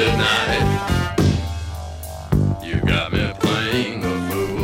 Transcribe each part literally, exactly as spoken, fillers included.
midnight. You got me playing the fool.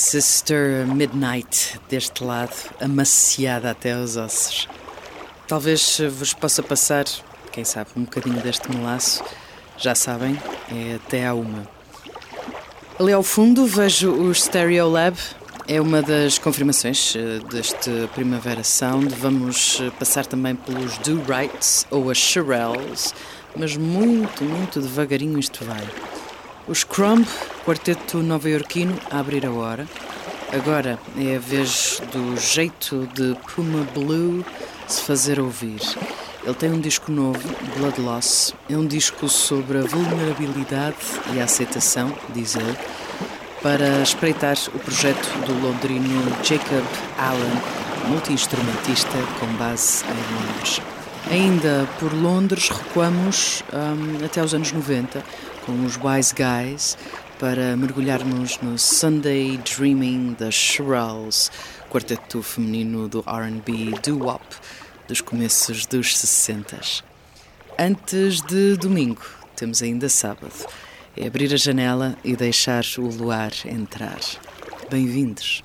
Sister Midnight, deste lado, amaciada até aos ossos. Talvez vos possa passar, quem sabe, um bocadinho deste melaço. Já sabem, é até à uma. Ali ao fundo vejo o Stereolab. É uma das confirmações deste Primavera Sound. Vamos passar também pelos Do Rights ou as Shirelles, mas muito, muito devagarinho isto vai. Os Crumb, quarteto nova-iorquino, a abrir a hora. Agora é a vez do jeito de Puma Blue se fazer ouvir. Ele tem um disco novo, Blood Loss. É um disco sobre a vulnerabilidade e a aceitação, diz ele, para espreitar o projeto do londrino Jacob Allen, multi-instrumentista com base em Londres. Ainda por Londres recuamos um, até aos anos noventa com os Wise Guys para mergulharmos no Sunday Dreaming das Shirelles, quarteto feminino do R and B doo-wop dos começos dos sessentas. Antes de domingo, temos ainda sábado. É abrir a janela e deixar o luar entrar. Bem-vindos.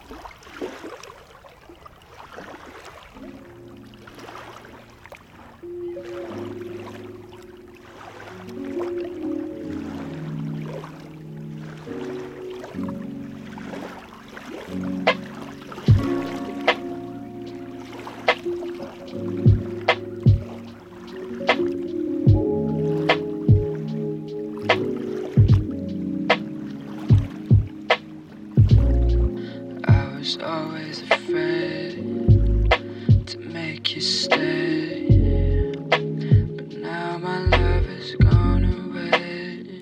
Always afraid to make you stay, but now my love has gone away.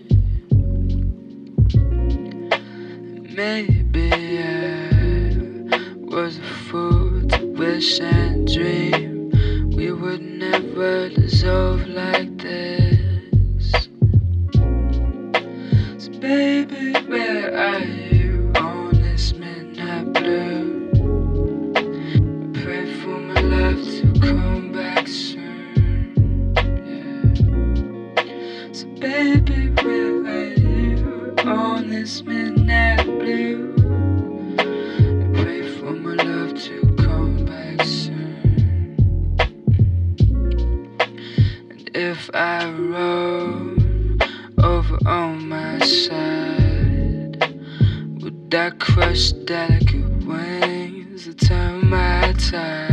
Maybe I was a fool to wish and dream we would never dissolve like this. So baby, where are you on this midnight blue? Come back soon, yeah. So baby, where are you on this midnight blue? I pray for my love to come back soon. And if I roll over on my side, would I crush delicate wings or turn my tide?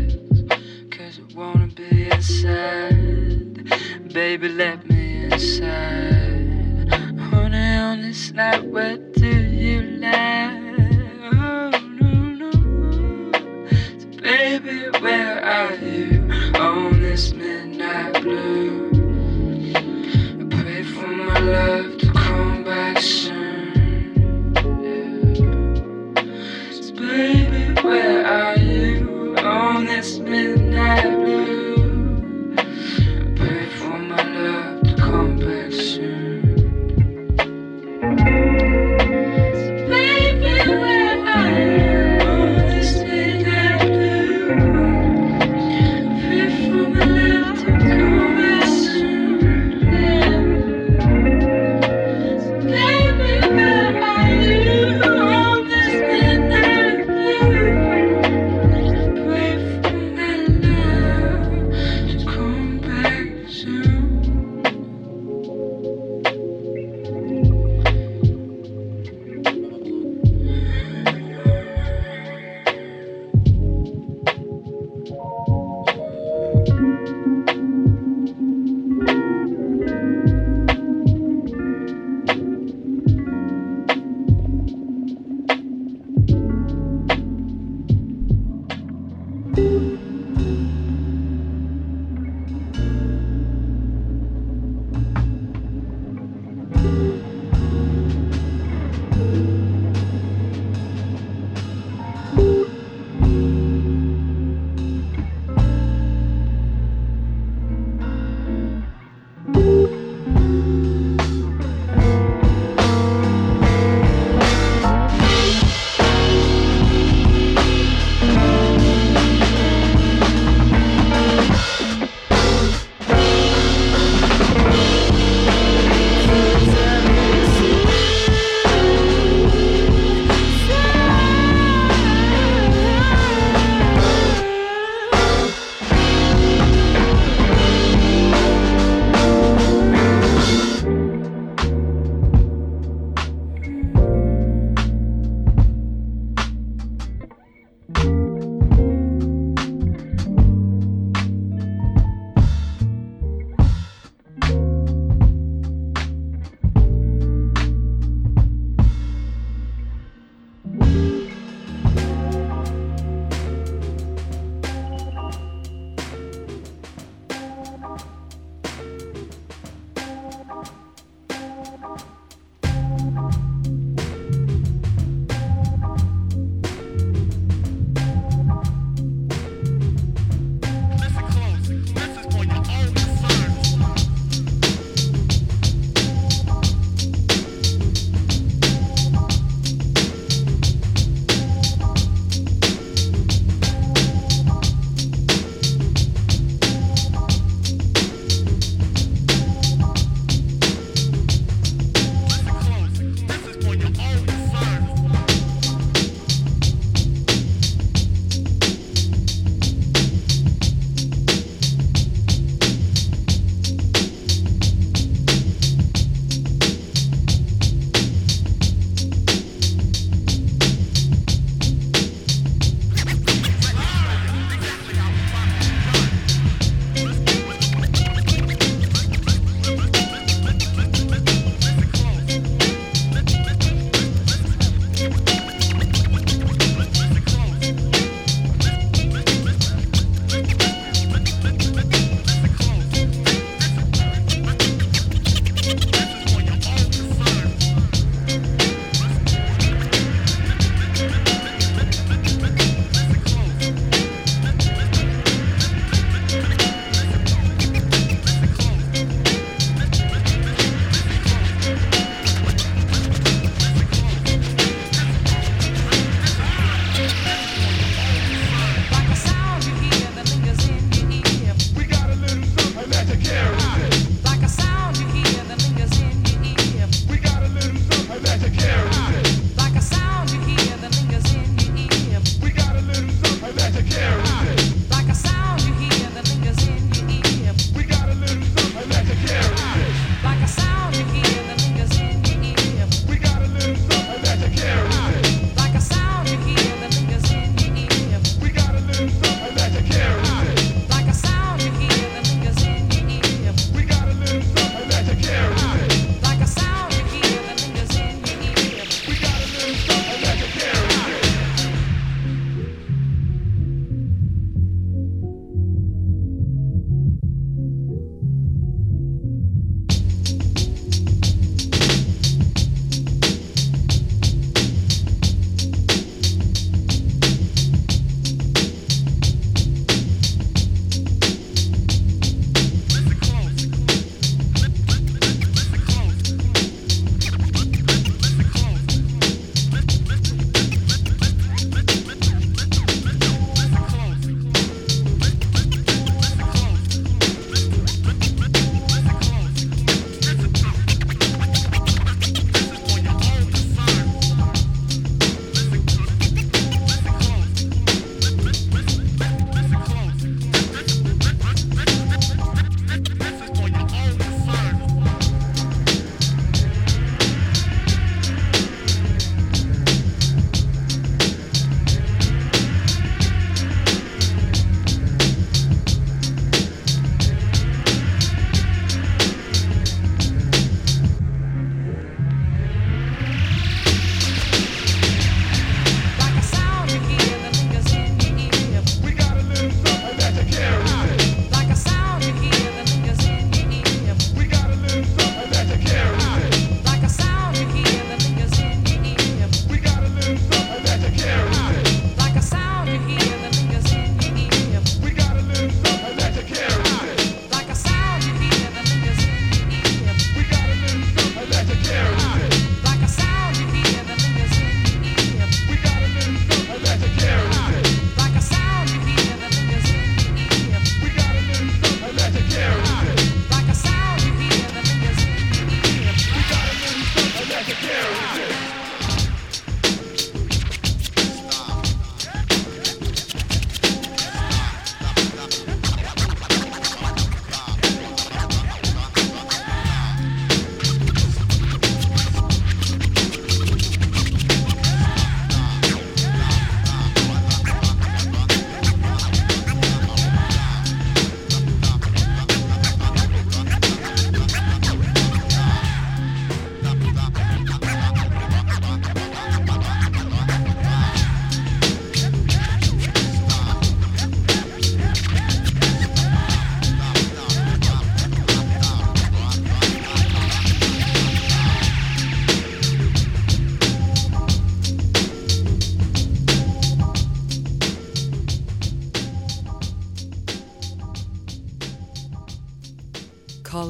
Inside, baby, let me inside. Honey, on this night, where do you lie? Oh, no, no. So baby, where are you on this midnight blue? I pray for my love to come back soon, yeah. So baby, where are you on this midnight blue? Come back soon.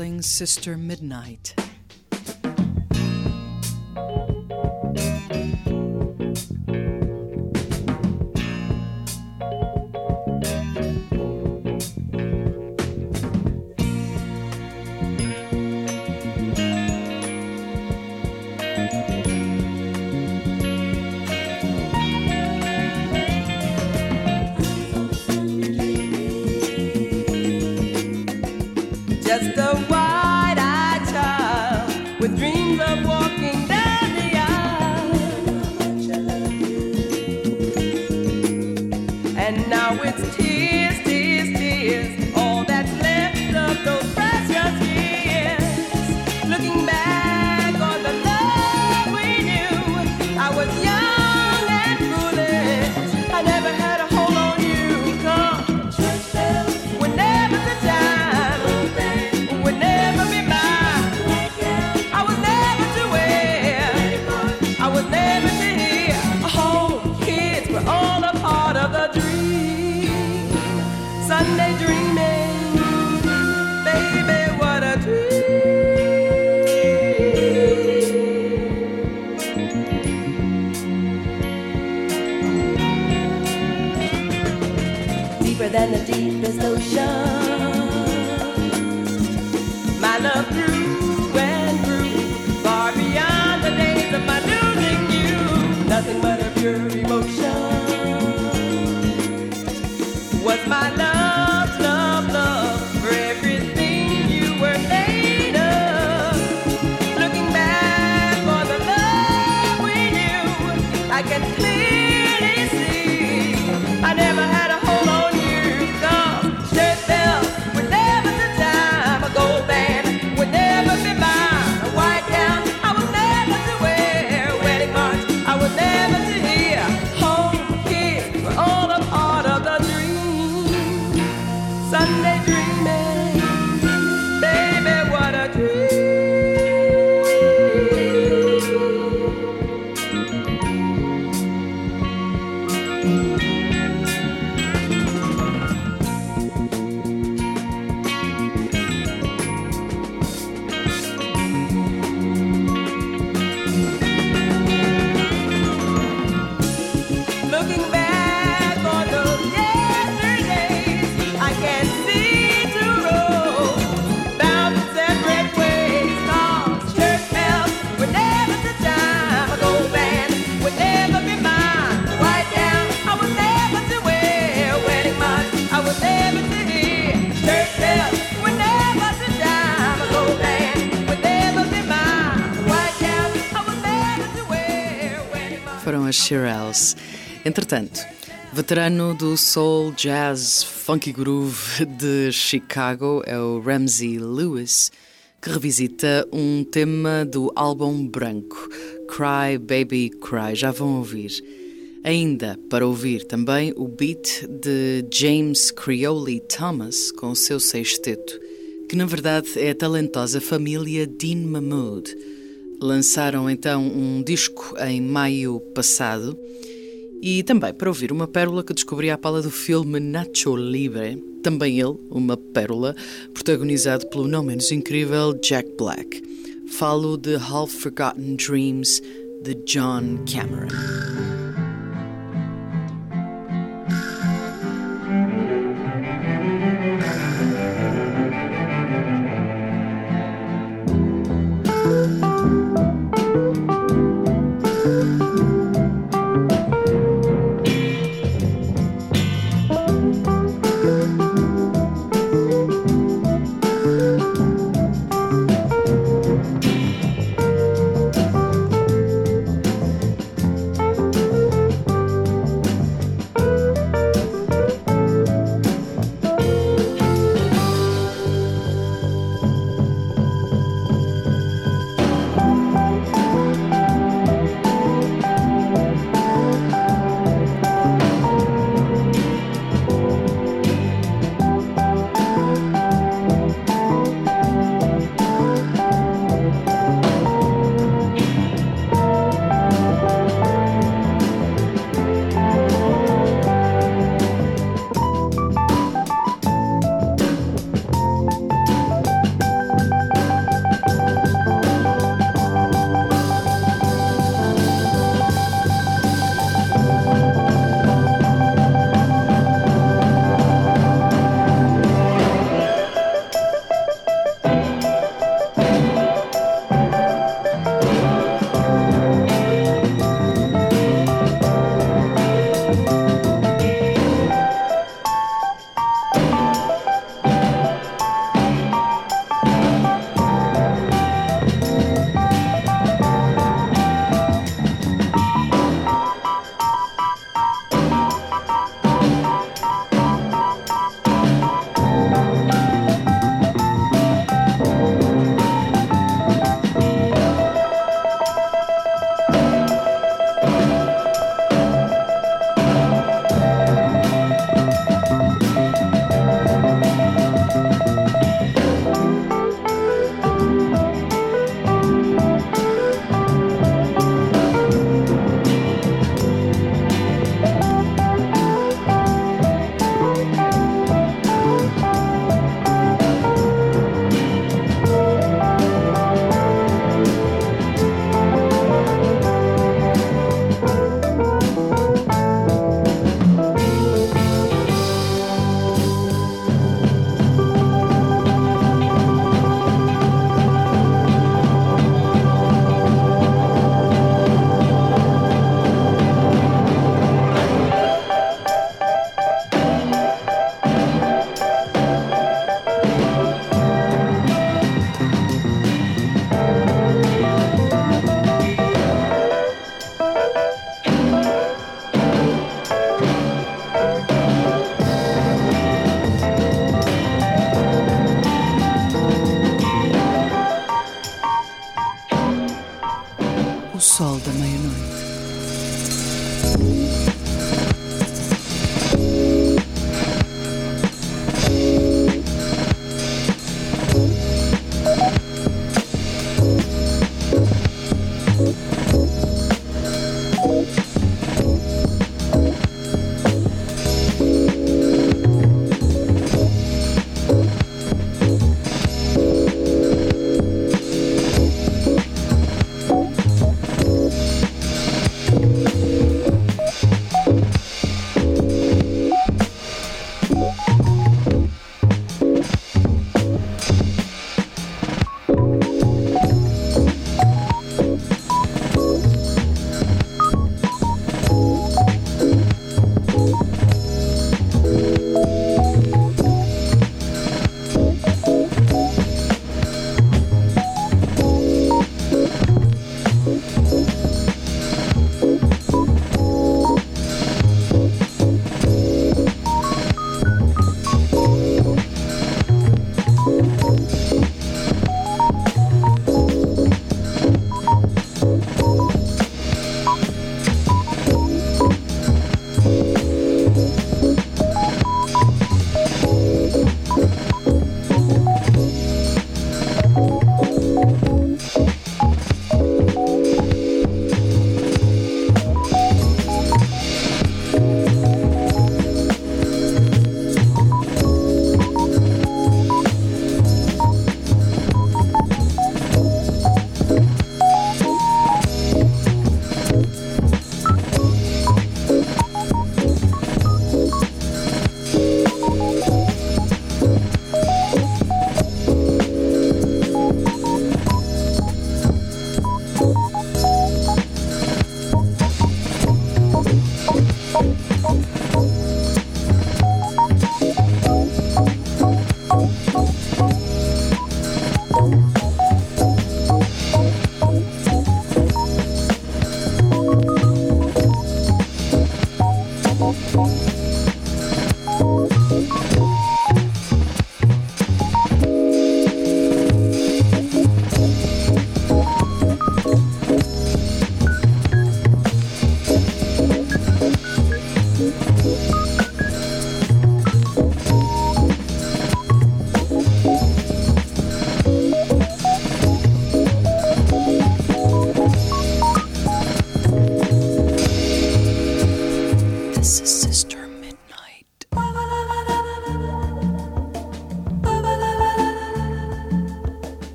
Darling Sister Midnight. Just a wide-eyed child with dreams of walking down the aisle. And now it's tears, tears, tears, all that's left of those precious years. Looking back on the love we knew, I was young and foolish. I never had a hold on you, 'cause church bells were never the time. Sunday dreaming, baby, what a dream. Deeper than the deepest ocean, my love grew and grew, far beyond the days of my losing you. Nothing but a pure emotion was my love, love, love, for everything you were made of. Looking back on the love we knew, I can clearly see I never had a hold on you, 'cause church bells were never the time. A gold band would never be mine. A white gown I was never to wear. A wedding march I was never to hear. Home kids were all a part of the dream. Sunday dreaming, baby, what a dream. Looking back on those yesterdays, I can see two roads bound in separate ways. 'Cause church bells were never the time. A gold band would never be mine. A white gown I was never to wear. A wedding march I was never to hear. Church bells were never the time. A gold band would never be mine. A white gown I was never to wear. A wedding march. Foram as Shirelles. Entretanto, veterano do soul, jazz, funky groove de Chicago é o Ramsey Lewis, que revisita um tema do álbum branco, Cry Baby Cry. Já vão ouvir. Ainda para ouvir também o beat de James Creole Thomas com o seu sexteto, que na verdade é a talentosa família Dean Mahmood. Lançaram então um disco em maio passado. E também para ouvir uma pérola que descobri à pala do filme Nacho Libre, também ele, uma pérola, protagonizado pelo não menos incrível Jack Black. Falo de Half Forgotten Dreams, de John Cameron.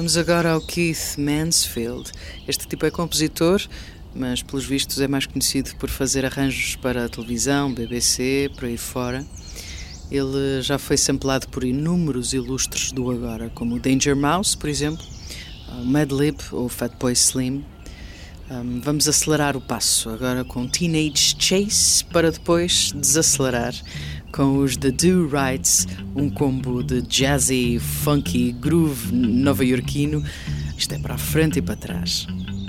Vamos agora ao Keith Mansfield. Este tipo é compositor, mas pelos vistos é mais conhecido por fazer arranjos para a televisão, B B C, por aí fora. Ele já foi samplado por inúmeros ilustres do agora, como o Danger Mouse, por exemplo, o Madlib ou o Fatboy Slim. Um, vamos acelerar o passo agora com Teenage Chase, para depois desacelerar com os The Do-Rights, um combo de jazzy, funky, groove nova-iorquino. Isto é para a frente e para trás.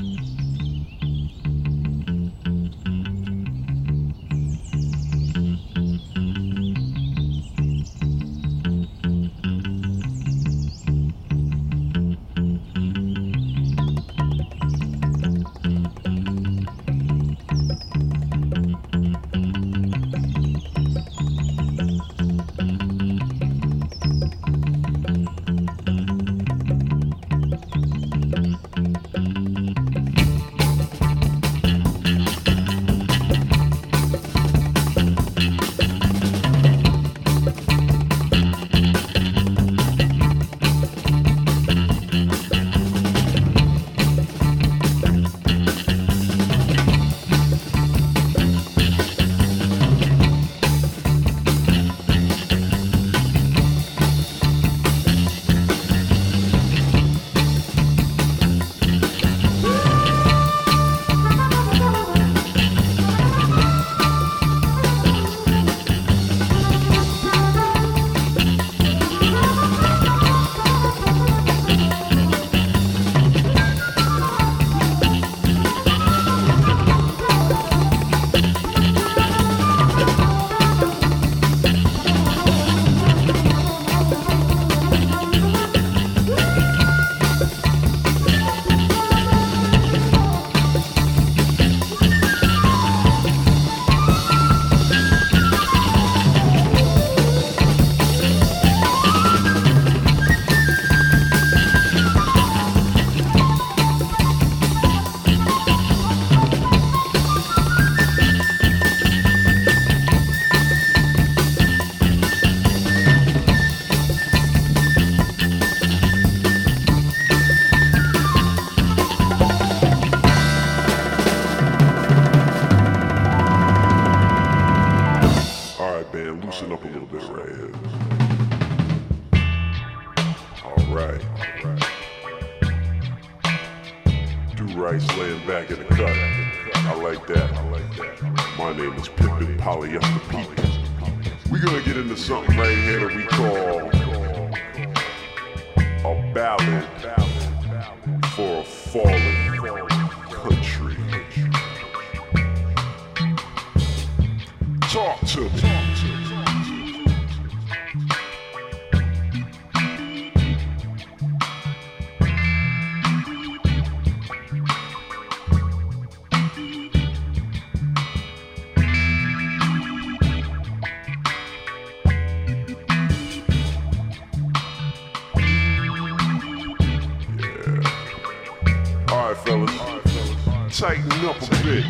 Tighten up a bit.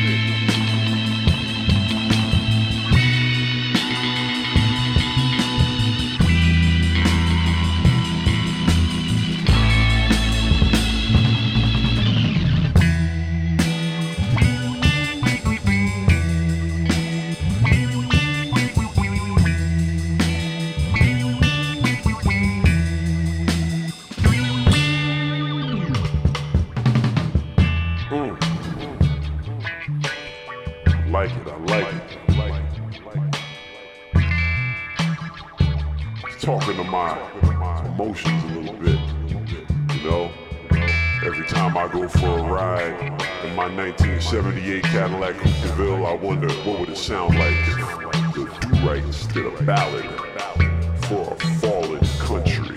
Talking to my emotions a little bit, you know. Every time I go for a ride in my nineteen seventy-eight Cadillac Coupe de Ville, I wonder what would it sound like if the Do-Rights did a ballad for a fallen country.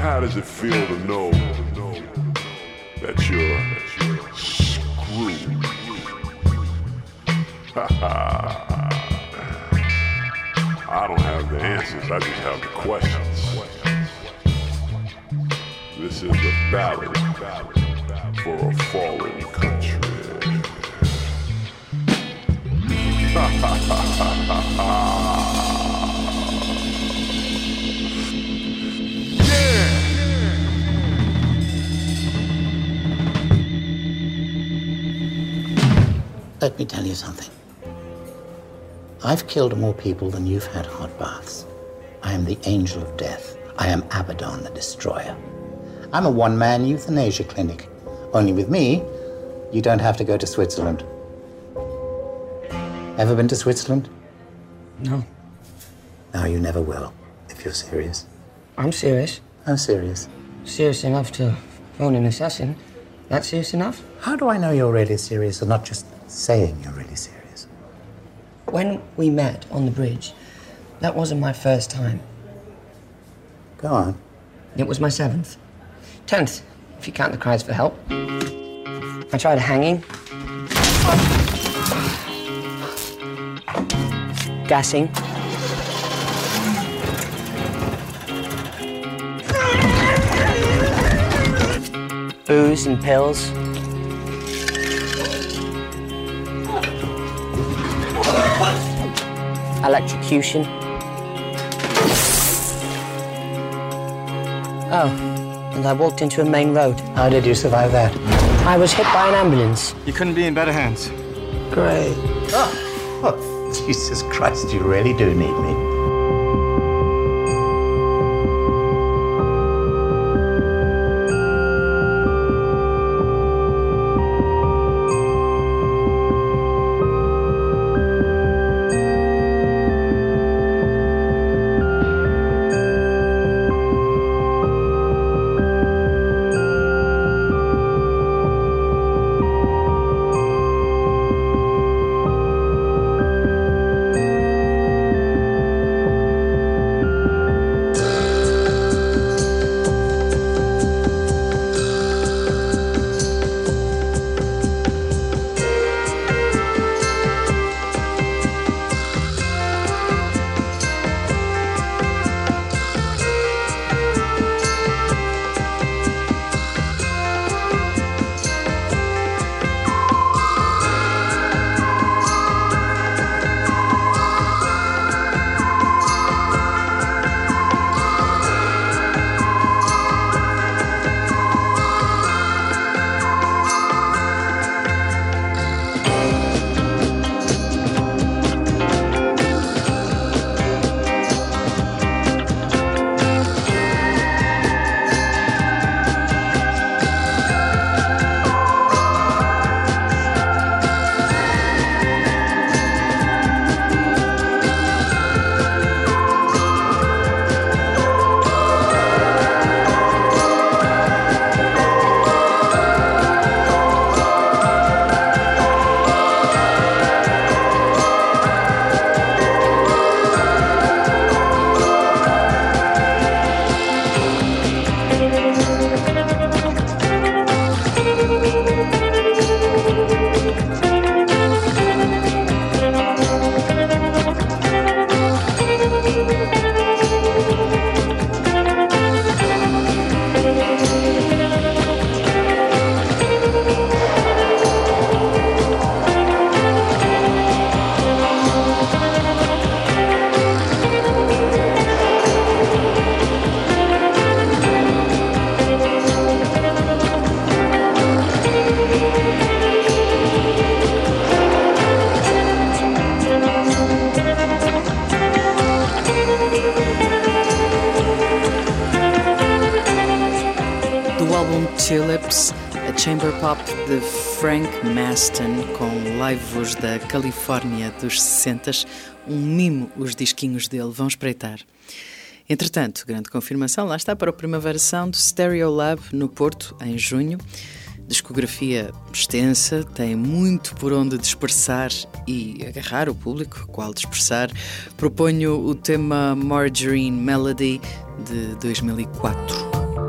how does it feel to know that you're screwed? I don't have the answers, I just have the questions. This is a ballad for a fallen country. Ha ha ha ha ha. Let me tell you something. I've killed more people than you've had hot baths. I am the angel of death. I am Abaddon the Destroyer. I'm a one-man euthanasia clinic. Only with me, you don't have to go to Switzerland. Ever been to Switzerland? No. No, you never will, if you're serious. I'm serious. I'm serious. Serious enough to phone an assassin. That serious enough? How do I know you're really serious and not just saying you're really serious? When we met on the bridge, that wasn't my first time. Go on. It was my seventh. Tenth, if you count the cries for help. I tried hanging. Gassing. Booze and pills. Electrocution. Oh, and I walked into a main road. How did you survive that? I was hit by an ambulance. You couldn't be in better hands. Great. Oh, oh, Jesus Christ, you really do need me. Tulips, a chamber pop de Frank Maston com live-vos da Califórnia dos sessentas, um mimo os disquinhos dele, vão espreitar. Entretanto, grande confirmação, lá está para o Primavera Sound, Stereo Lab no Porto, em junho. Discografia extensa, tem muito por onde dispersar e agarrar o público, qual dispersar. Proponho o tema Margarine Melody de dois mil e quatro.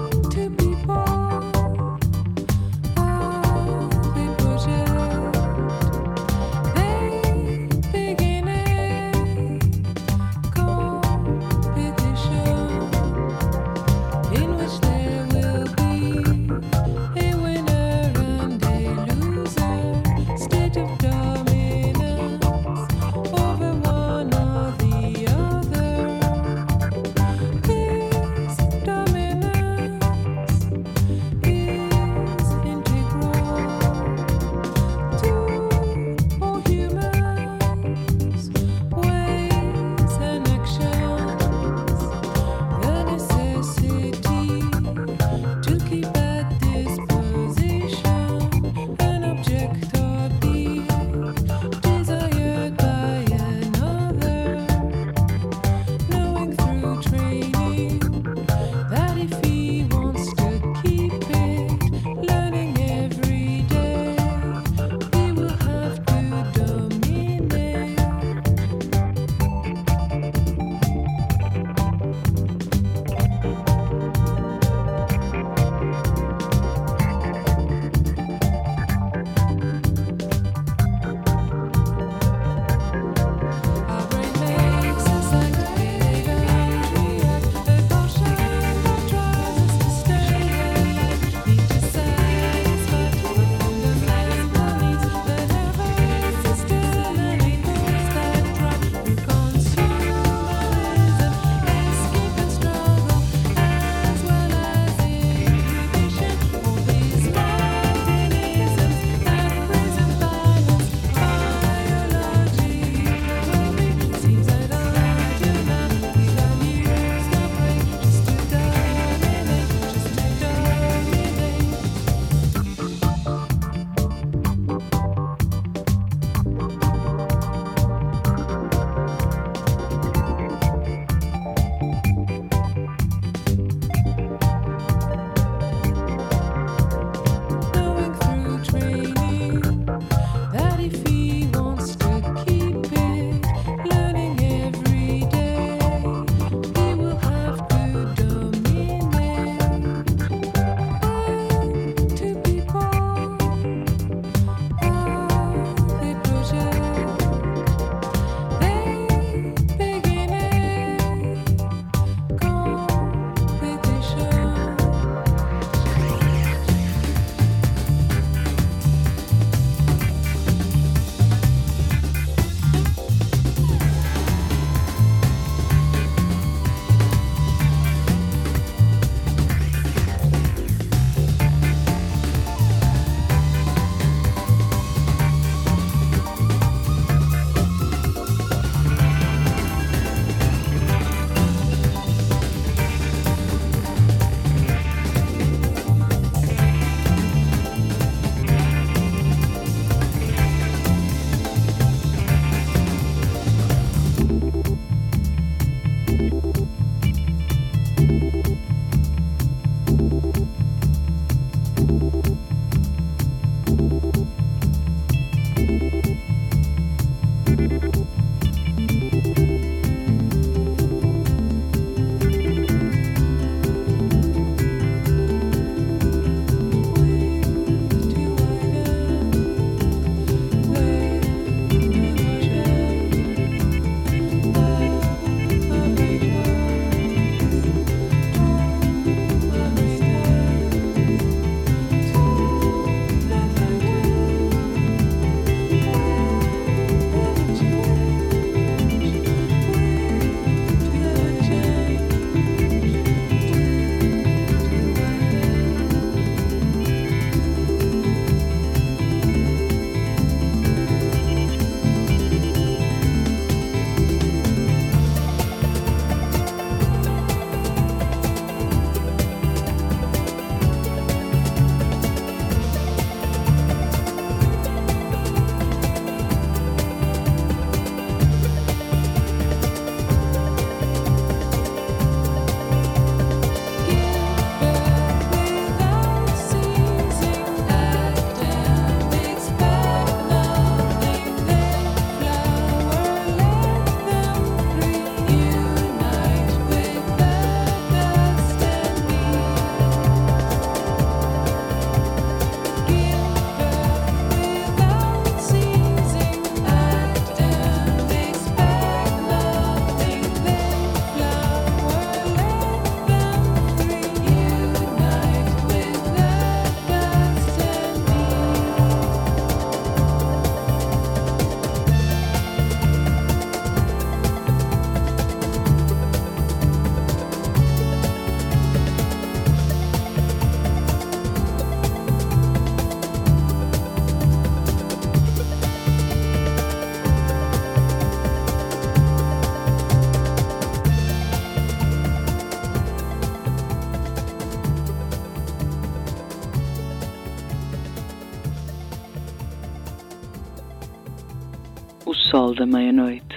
sol da meia-noite.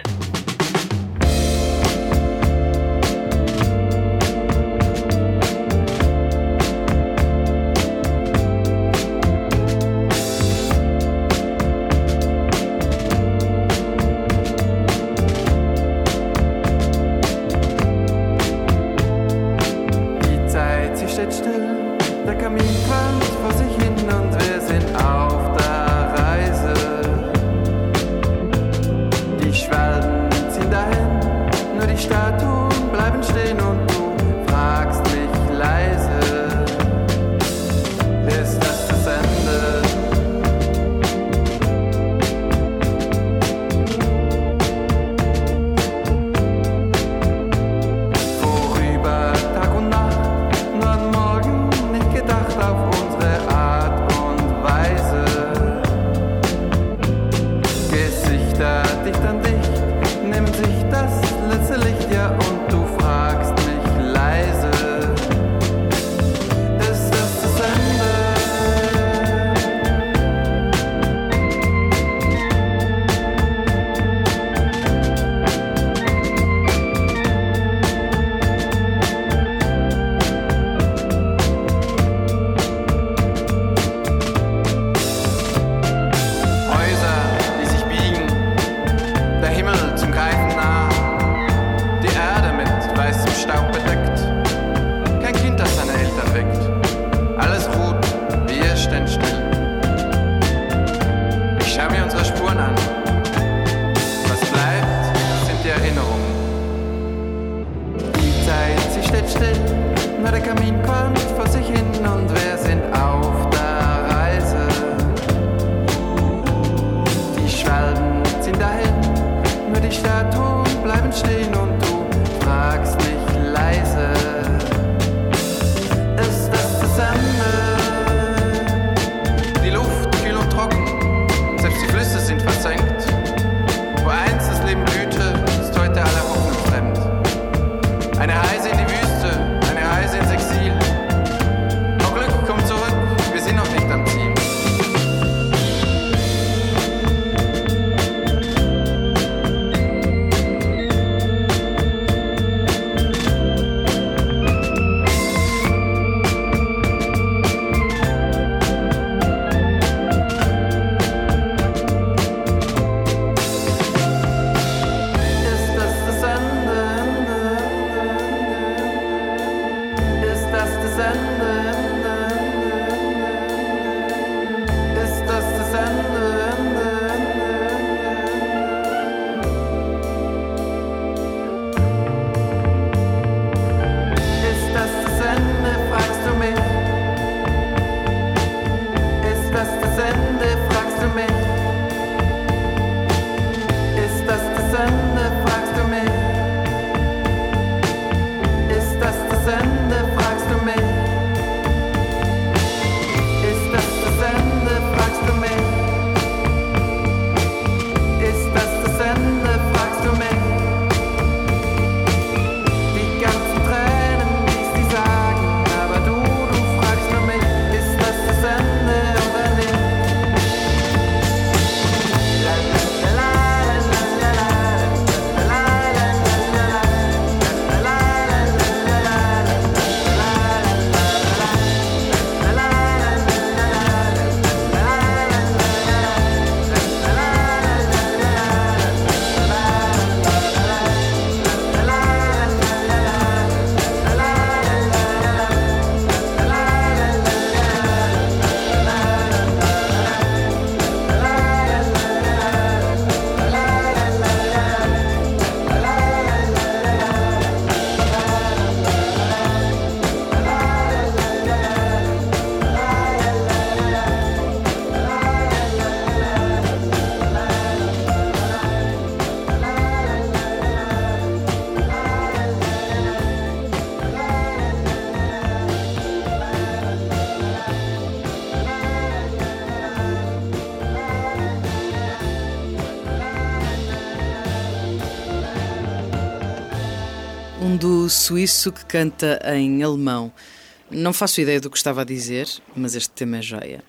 Um duo suíço que canta em alemão. Não faço ideia do que estava a dizer, mas este tema é joia.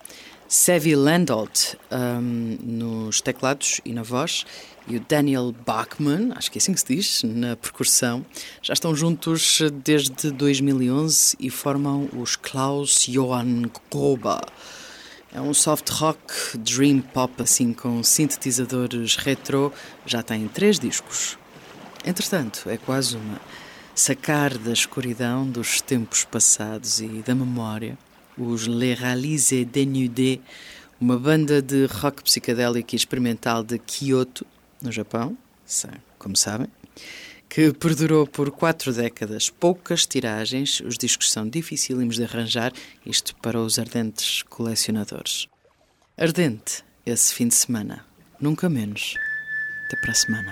Sevi Landolt um, nos teclados e na voz, e o Daniel Bachmann, acho que é assim que se diz, na percussão. Já estão juntos desde dois mil e onze e formam os Klaus Johann Gruber. É um soft rock, dream pop, assim, com sintetizadores retrô. Já tem três discos. Entretanto, é quase uma sacar da escuridão dos tempos passados e da memória. Os Les Réalisés Dénudés, uma banda de rock psicadélico e experimental de Kyoto, no Japão, como sabem, que perdurou por quatro décadas, poucas tiragens, os discos são dificílimos de arranjar, isto para os ardentes colecionadores. Ardente esse fim de semana, nunca menos. Até para a semana.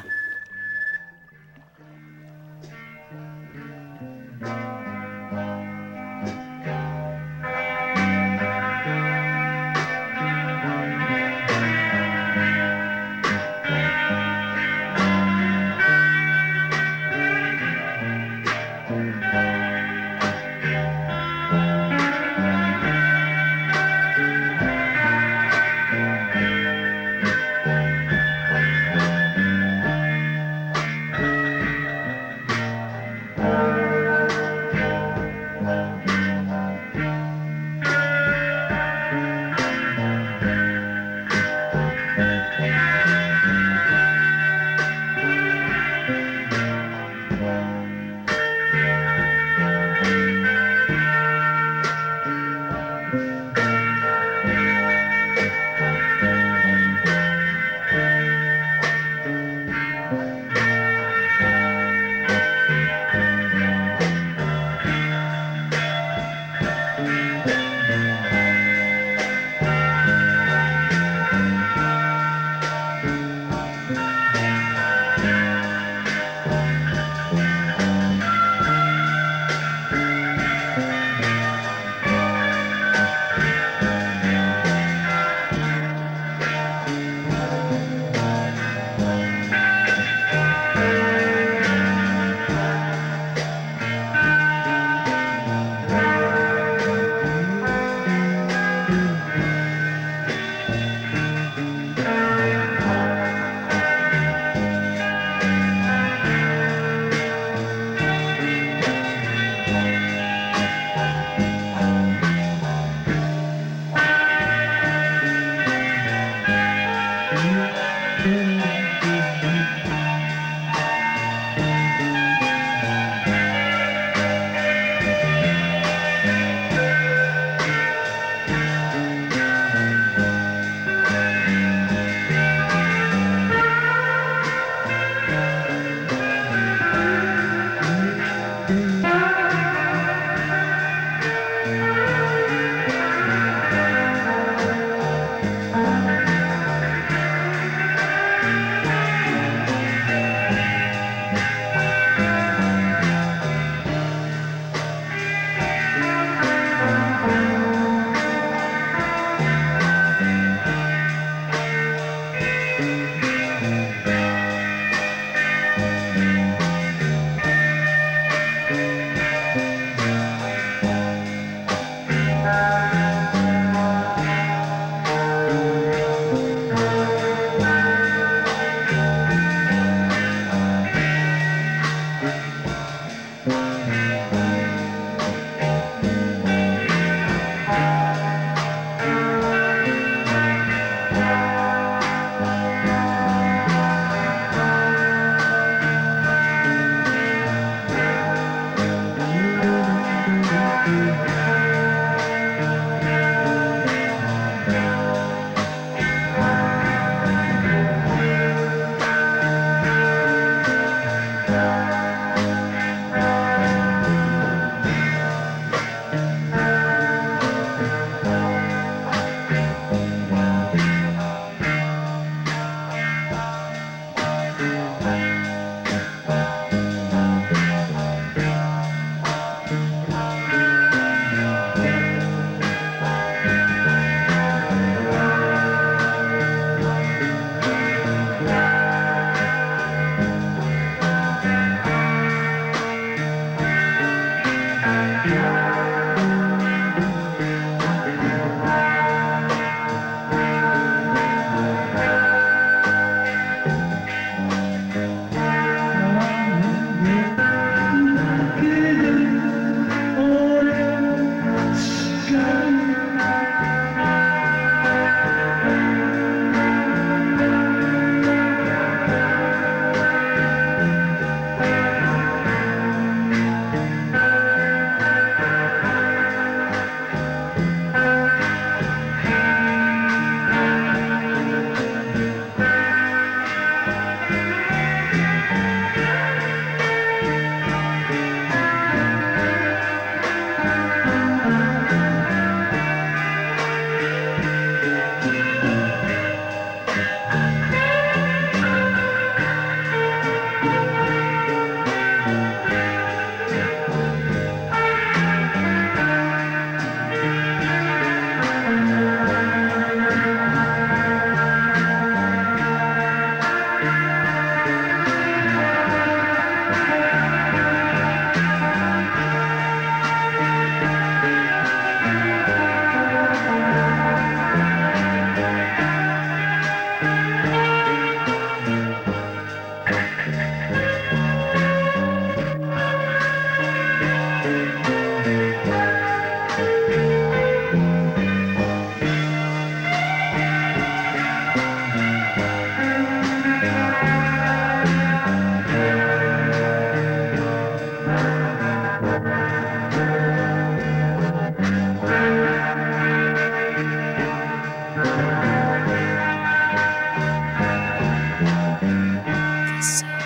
Listen.